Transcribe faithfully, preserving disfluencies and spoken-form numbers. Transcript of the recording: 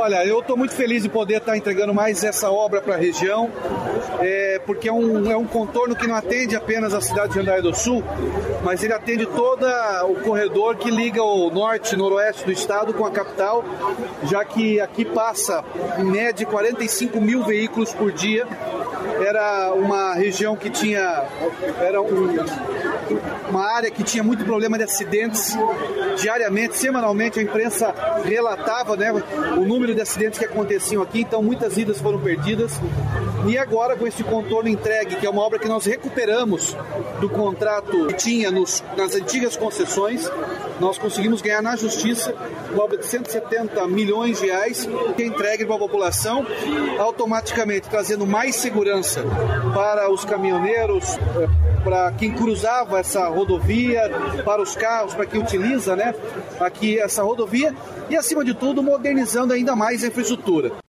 Olha, eu estou muito feliz de poder estar entregando mais essa obra para a região, é, porque é um, é um contorno que não atende apenas a cidade de Jandaia do Sul, mas ele atende todo o corredor que liga o norte e noroeste do estado com a capital, já que aqui passa, em média, quarenta e cinco mil veículos por dia. Era uma região que tinha, era um, uma área que tinha muito problema de acidentes diariamente, semanalmente a imprensa relatava, né, o número de acidentes que aconteciam aqui, então muitas vidas foram perdidas. E agora com esse contorno entregue, que é uma obra que nós recuperamos do contrato que tinha nos, nas antigas concessões, nós conseguimos ganhar na justiça uma obra de cento e setenta milhões de reais, que é entregue para a população, automaticamente trazendo mais segurança para os caminhoneiros, para quem cruzava essa rodovia, para os carros, para quem utiliza, né, aqui essa rodovia, e acima de tudo modernizando ainda mais a infraestrutura.